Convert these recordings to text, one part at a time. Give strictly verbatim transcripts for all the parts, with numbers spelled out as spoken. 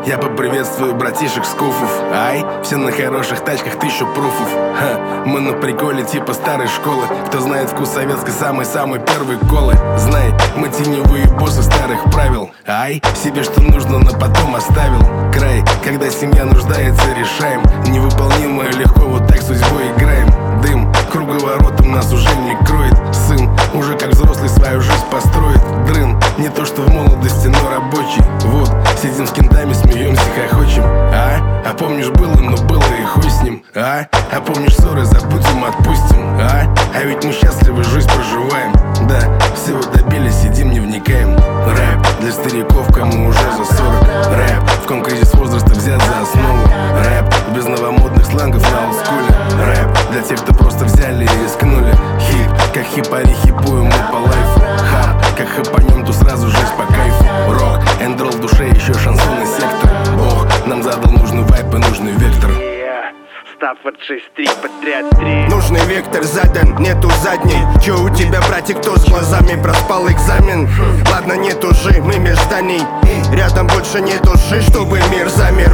Я поприветствую братишек с куфов. Ай, все на хороших тачках, тысячу пруфов. Ха, мы на приколе типа старой школы. Кто знает вкус советской самой-самой первой колы. Знай, мы теневые боссы старых правил. Ай, себе что нужно, но потом оставил. Край, когда семья нуждается, решаем. Невыполнимое легко, вот так судьбой играем. Дым, круговоротом нас уже не кроет. Сын, уже как взрослый свою жизнь построит. Дрын, не то что в молодости, но рабочий. Вот, сидим с кентами, смеемся, хохочем. А, а помнишь было, но было и хуй с ним. А, а помнишь ссоры, забудем, отпустим. А, а ведь мы счастливы, жизнь проживаем. Да, всего добились, сидим, не вникаем. Рэп для стариков, кому уже за сорок. Рэп, в ком кризис возраста взят за основу. Рэп, без новомодных сленгов на олдскуле. Рэп для тех, кто просто взяли и рискнули. Хип, как хипари хипуем мы по лайфу. Хап, как хапанем, то сразу жизнь по кайфу. Рок, эндрол в душе, еще шансон и сектор. Бог нам задал нужный вайп и нужный вектор. Стаффорд шесть три, подряд три. Нужный вектор задан, нету задней. Че у тебя, братик, кто с глазами проспал экзамен? Ладно, нет уже, мы меж зданий. Рядом больше нет души, чтобы мир замер.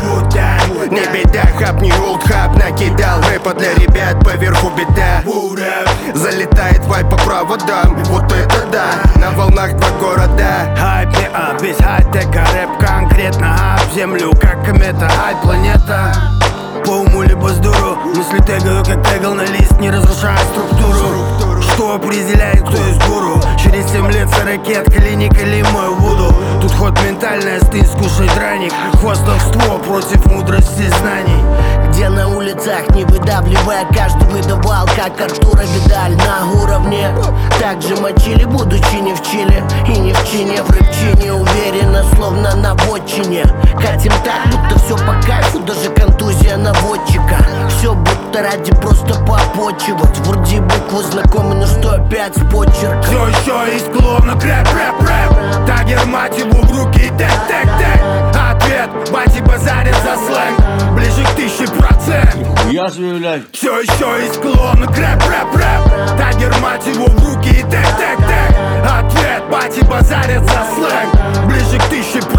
Не беда, хап, не олдхап. Накидал рэпа для ребят, поверху беда. Залетает вайп по проводам, вот это да. На волнах два города. Хайп не ап, без хай-тека, рэп конкретно ап. Землю как комета, ай планета. По уму либо с дуру, мысли тегаю, как тегал на лист, не разрушая структуру. Что определяет, кто из гуру? Через семь лет сорокет, клиника или мой вуду. Тут ход ментальный, стынь, скушай драник. Хвастовство против мудрости знаний. Где на улицах, не выдавливая, каждый выдавал, как Артура Видаль на уровне. Также мочили, будучи не в Чили и не в чине, в рэпчине уверенно, словно на вотчине. Катим так, будто все по кайфу, даже контузия наводчика. Все будто ради просто попочивать. Вроде буквы знакомы, но что опять с почерком. Все еще есть клоунок, рэп, рэп, рэп. Тагер, мать его, в руки, тэк, тэк, тэк. Ответ, бати базарит за сленг. Ближе к тысяче процент. Я заявляю. Все еще есть клоунок, рэп, рэп, рэп. Тагер, мать его, в руки, тэк, тэк, тэк. Ответ, бати базарит за сленг. Ближе к тысяче процент.